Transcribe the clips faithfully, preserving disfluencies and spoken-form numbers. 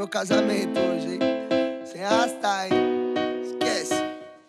casamento hoje, hein? Sem arrastar, hein? Esquece.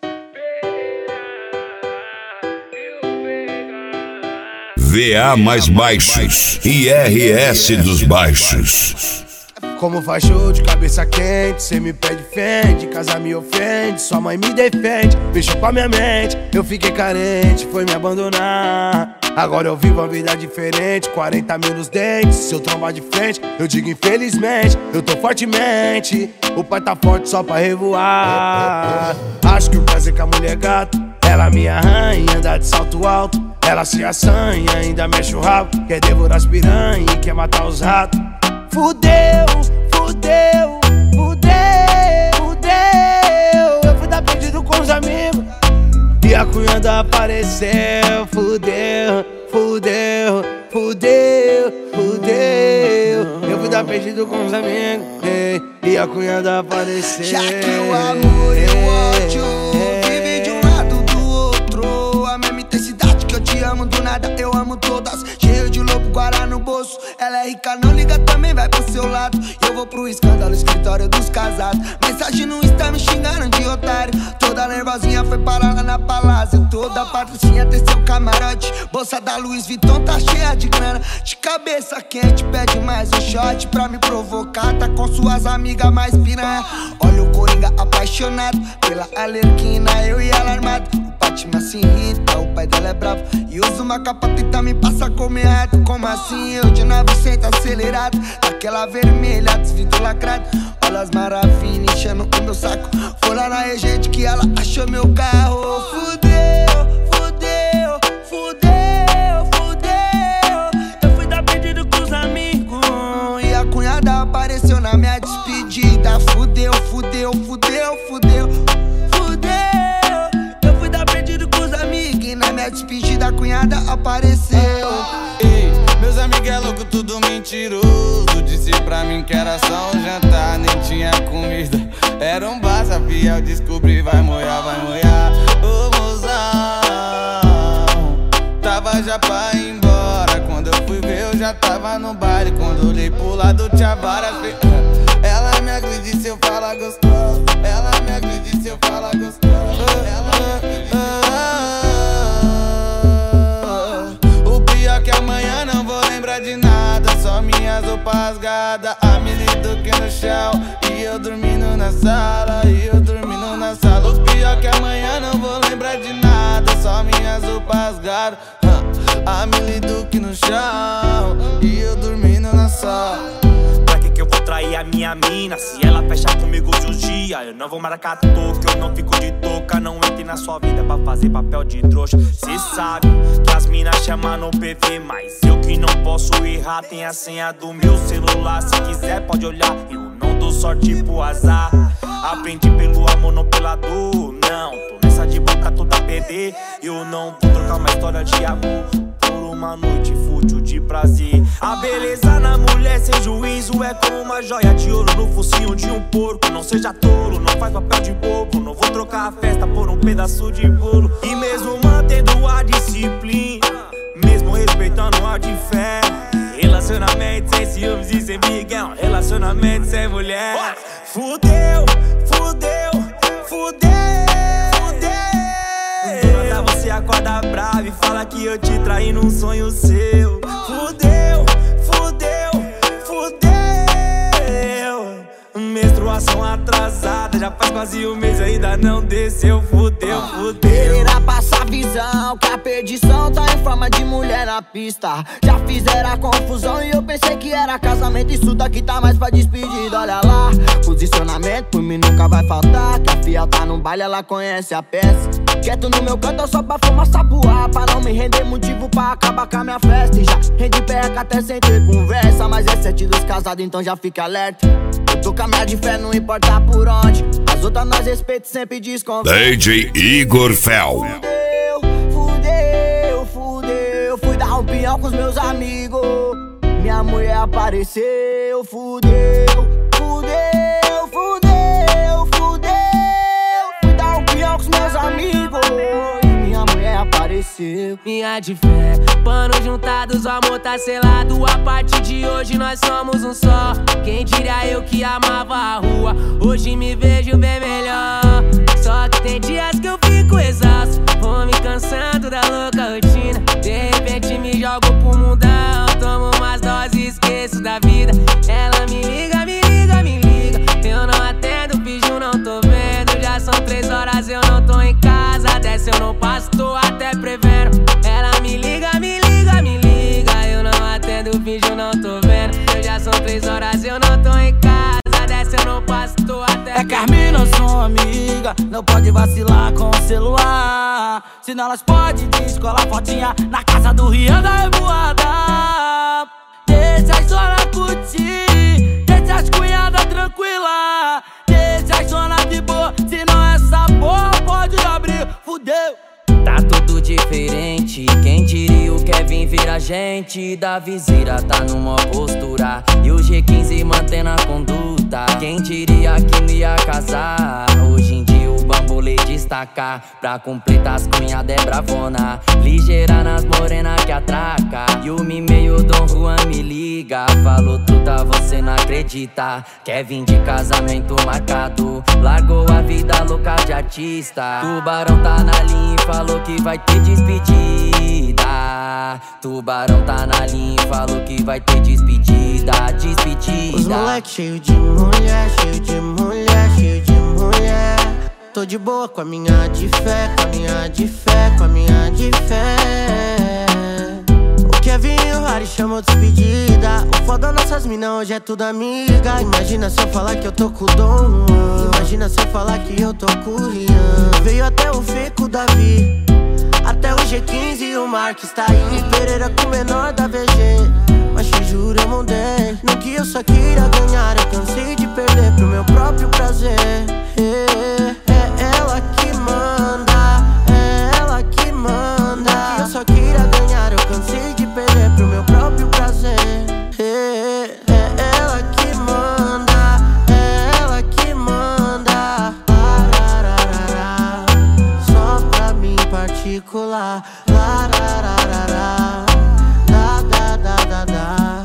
V A mais baixos, I R S dos baixos. Como faz show de cabeça quente, cê me pede fende, casa me ofende, sua mãe me defende, mexeu com a minha mente, eu fiquei carente, foi me abandonar. Agora eu vivo uma vida diferente, quarenta mil nos dentes, se eu trombar de frente, eu digo infelizmente, eu tô fortemente, o pai tá forte só pra revoar. Acho que o prazer com a mulher gato, ela me arranha, anda de salto alto, ela se assanha, ainda mexe o rabo, quer devorar as piranha e quer matar os ratos. Fudeu, fudeu, fudeu, fudeu. Eu fui dar perdido com os amigos e a cunhada apareceu. Fudeu, fudeu, fudeu, fudeu. Eu fui dar perdido com os amigos e a cunhada apareceu. Já que o amor e o ódio vive de um lado do outro, a mesma intensidade que eu te amo do nada, eu amo todas. Cheio de lobo, guará no bolso. Ela é rica, não liga, também vai pro seu lado. E eu vou pro escândalo, escritório dos casados. Mensagem no Insta me xingando de otário. Toda nervosinha foi parar lá na palácio. Toda patricinha tem seu camarote. Bolsa da Louis Vuitton tá cheia de grana. De cabeça quente, pede mais um shot pra me provocar. Tá com suas amigas mais piranha. Olha o Coringa apaixonado pela Alerquina, eu e ela armado. Fátima se irrita, o pai dela é bravo e usa uma capa, tenta me passar como errado. Como assim eu de novecentos acelerado, daquela vermelha, desvidro lacrado. Olha as maravilhas enchendo o meu saco. Foi lá na regente que ela achou meu carro. Fudeu, fudeu, fudeu, fudeu. Eu fui dar pedido com os amigos e a cunhada apareceu na minha despedida. Fudeu, fudeu, fudeu, fudeu. Na minha despedida a cunhada apareceu. Ei, meus amigos é louco, tudo mentiroso. Disse pra mim que era só um jantar, nem tinha comida. Era um bar, sabia, descobri, vai molhar, vai molhar. Ô mozão, tava já pra ir embora. Quando eu fui ver eu já tava no baile. Quando olhei pro lado tinha várias. Ela me agride se eu falar gostoso. Ela me agride se eu falar gostoso. Ela me agride. Que amanhã não vou lembrar de nada, só minhas roupas rasgadas, a Mili Duque no chão e eu dormindo na sala, e eu dormindo na sala. O pior que amanhã não vou lembrar de nada, só minhas roupas rasgadas, a Mili Duque no chão e eu dormindo na sala. Pra que que eu vou trair a minha mina se ela fecha comigo de um dia? Eu não vou marcar toca, eu não fico de touca. Não entre na sua vida pra fazer papel de trouxa. Cê sabe que as minas chamam no P V, mas eu que não posso errar. Tem a senha do meu celular, se quiser pode olhar. Eu não dou sorte pro azar, aprendi pelo amor, não pela dor. Não, tô nessa de boca toda a perder. Eu não vou trocar uma história de amor por uma noite fútil de prazer. A beleza na mulher sem juízo é como uma joia de ouro no focinho de um porco. Não seja tolo, não faz papel de bobo. Não vou trocar a festa por um pedaço de bolo. E mesmo mantendo a disciplina, mesmo respeitando a de fé, relacionamento sem ciúmes e sem miguel, relacionamento sem mulher. Fudeu, fudeu, fudeu. Você acorda bravo e fala que eu te traí num sonho seu. Fudeu, fudeu, fudeu. Menstruação atrasada, já faz quase um mês e ainda não desceu. Fudeu, fudeu. Irá passar visão que a perdição tá em forma de mulher na pista. Já fizeram a confusão e eu pensei que era casamento. Isso daqui tá mais pra despedida, olha lá. Posicionamento por mim nunca vai faltar. Que a fiel tá no baile, ela conhece a peça. Quieto no meu canto só pra fumar sapuá, pra não me render motivo pra acabar com a minha festa. E já rende perca até sem ter conversa, mas é sete dos casados, então já fica alerta. Eu tô com a minha de fé, não importa por onde. As outras nós respeito, sempre desconfio. D J Igor Fel. Fudeu, fudeu, fudeu. Fui dar um pinhão com os meus amigos, minha mulher apareceu. Fudeu, fudeu, fudeu, fudeu. Fui dar um pinhão com os meus amigos e minha mulher apareceu. apareceu. Minha de fé, panos juntados, o amor tá selado. A partir de hoje nós somos um só. Quem diria eu que amava a rua, hoje me vejo bem melhor. Só que tem dias que eu fico exausto, vou me cansando da louca rotina. De repente me jogo pro mundão, tomo umas doses, esqueço da vida. Ela me liga, me liga, me liga. Eu não atendo, finjo, não tô vendo. Já são três horas, eu não tô em casa. Dessa eu não passo, tô até prevendo. Ela me liga, me liga, me liga. Eu não atendo, finjo, não tô vendo. Já são três horas, eu não tô em casa. Dessa eu não passo, tô até É que as minas são amiga, não pode vacilar com o celular. Senão elas podem descolar fotinha na casa do Rian da Revoada. Deixa as zona curtir, deixa as cunhadas tranquila. Deixa as zona de boa, senão essa porra pode abrir, fudeu. Tá tudo diferente, quem diria o Kevin vira gente. Da viseira tá numa postura e o G quinze mantendo a conduta. Quem diria que não ia casar, hoje em dia o bambolê destaca. Pra completar as cunhadas é bravona, ligeira nas morenas que atraca. E o meio Dom Juan me liga, falou truta, você não acredita. Kevin de casamento marcado, largou a vida louca de artista. Tubarão tá na linha e falou que vai ter despedida. Tubarão tá na linha e falou que vai ter despedida. Despedida. Os moleque cheio de mulher, cheio de mulher, cheio de mulher. Tô de boa com a minha de fé, com a minha de fé, com a minha de fé. O Kevin e o Harry chamou despedida. O foda nossas minas hoje é tudo amiga. Imagina se eu falar que eu tô com o Dom. Imagina se eu falar que eu tô com o Rian. Veio até o Fê com o Davi, até o G quinze e o Marques tá aí. Pereira com o menor da V G. Mas te juro eu mudei, não que eu só queria ganhar. Eu cansei de perder pro meu próprio prazer. É, é ela que manda, é ela que manda. Não que eu só queria ganhar, eu cansei de perder pro meu próprio prazer. É, é ela que manda, é ela que manda. Larararara, só pra mim particular. Larararara, da da da da da.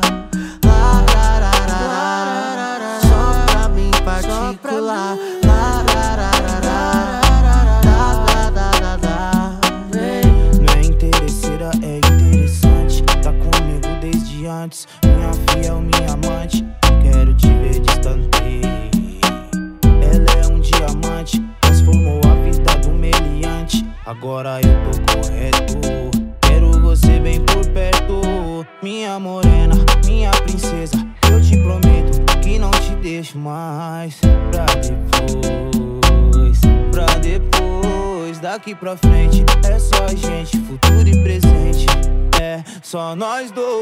Larararara, só pra mim particular. Larararara, da da da da. Não é interesseira, é interessante. Tá comigo desde antes, minha fiel, minha amante. Quero te ver distante. Ela é um diamante, transformou a vida do meliante. Agora eu tô correto, quero você bem por perto. Minha morena, minha princesa, eu te prometo que não te deixo mais. Pra depois, pra depois. Daqui pra frente é só a gente, futuro e presente. É só nós dois.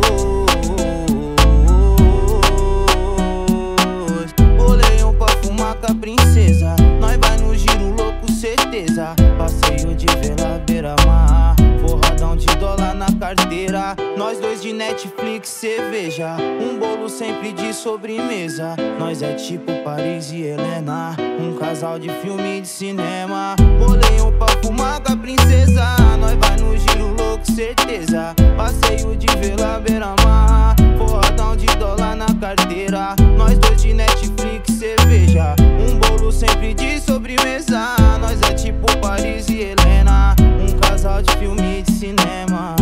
Bolei um pra fumar com a princesa, nós vai no giro louco, certeza. Passeio de vela, beira-mar, forradão de dólar na carteira. Nós dois de Netflix, cerveja, um bolo sempre de sobremesa. Nós é tipo Paris e Helena, um casal de filme de cinema. Bolei um pra fumar com a princesa, nós vai no giro louco, certeza. Passeio de vela, beira-mar, forradão de dólar na carteira. Nós dois de Netflix, cerveja, um bolo sempre de sobremesa. Nós é tipo Paris e Helena, um casal de filme de cinema.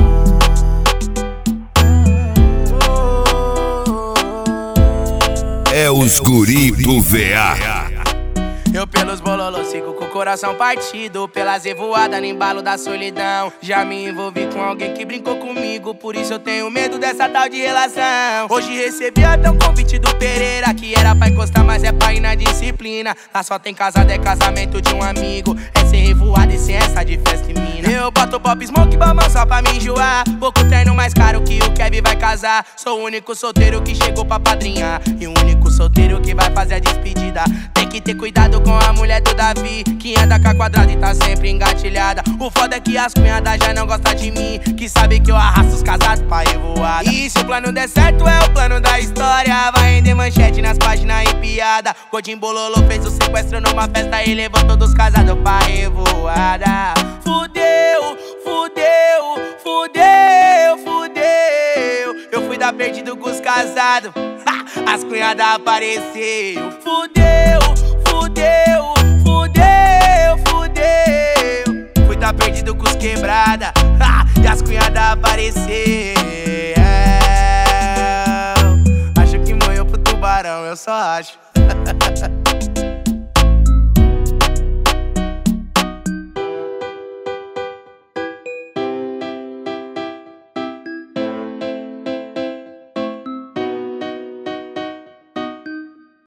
É os guri do V A. Eu pelos bololos sigo com o coração partido, pelas revoadas no embalo da solidão. Já me envolvi com alguém que brincou comigo, por isso eu tenho medo dessa tal de relação. Hoje recebi até um convite do Pereira, que era pra encostar, mas é pra ir na disciplina. Lá só tem casado, é casamento de um amigo, é sem revoada e sem essa de festa e mina. Eu boto pop smoke bamão só pra me enjoar, pouco treino mais caro que o Kevin vai casar. Sou o único solteiro que chegou pra padrinhar, e o único solteiro que vai fazer a despedida. Tem que ter cuidado com a mulher do Davi. vi que anda com a quadrada e tá sempre engatilhada. O foda é que as cunhadas já não gostam de mim, que sabe que eu arrasto os casados pra revoada. E se o plano der certo é o plano da história, vai render manchete nas páginas e piada. Godinho Bololô fez o sequestro numa festa e levou todos os casados pra revoada. Fudeu, fudeu, fudeu, fudeu. Eu fui dar perdido com os casados, as cunhadas apareceu. Fudeu, fudeu, fudeu, fudeu. Fui dar perdido com os quebrada, e as cunhadas apareceu. Acho que manhou pro tubarão, eu só acho.